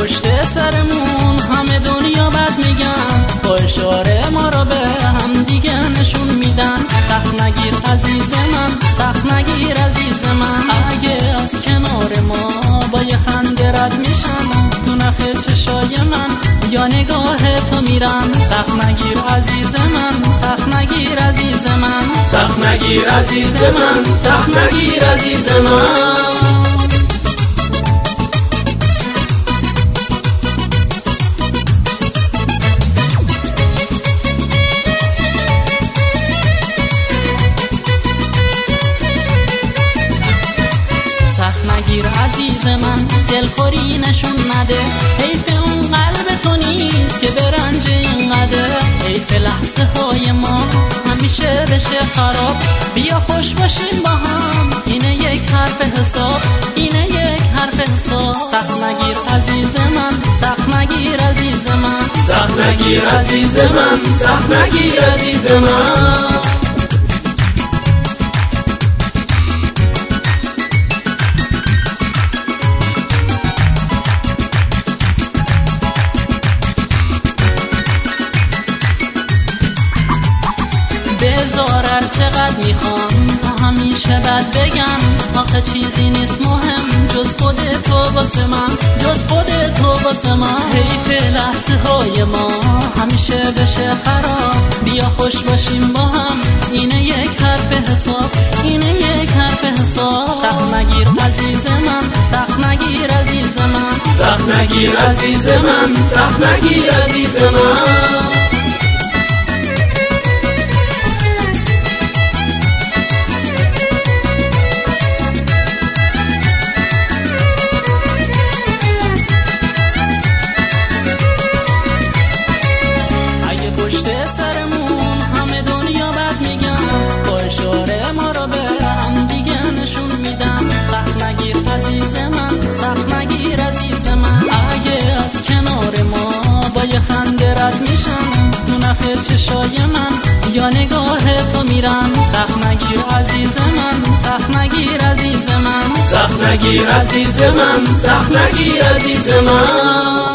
پشت سرمون همه دنیا بد میگن، با اشاره ما را به هم دیگه نشون میدن. سخت نگیر عزیز من، سخت نگیر عزیز من، اگه از کنار ما با یه خنده رد میشن، تو نخ چشای من یا نگاه تو میرن. سخت نگیر عزیز من، سخت نگیر عزیز من، سخت نگیر عزیز من، سخت نگیر عزیز من. سخت نگیر عزیز من، دلخوری نشون نده، حیف اون قلب تو نیست که برنج اینقدر. حیف لحظه های ما همیشه بشه خراب، بیا خوش باشیم با هم، اینه یک حرف حساب، اینه یک حرف حساب. سخت نگیر عزیز من، سخت نگیر عزیز من، سخت نگیر عزیز من، سخت نگیر عزیز من. بذار هر چقدر میخوام تا همیشه بد بگم، آخه چیزی نیست مهم جز خود تو واسه من، جز خود تو واسه من. حیف لحظه های ما همیشه بشه خراب، بیا خوش باشیم با هم، اینه یک حرف حساب، اینه یک حرف حساب. سخت نگیر عزیز من، سخت نگیر عزیز من، سخت نگیر عزیز من، سخت نگیر عزیز من. پشت سرمون همه دنیا بد میگن، با اشاره ما را به هم دیگه نشون میدن. سخت نگیر عزیز من، سخت نگیر عزیز من، اگه از کنار ما با یه خنده رد میشن، تو نخ چشای من یا نگاه تو میرن. سخت نگیر عزیز من، سخت نگیر عزیز من، سخت نگیر عزیز من، سخت نگیر عزیز من.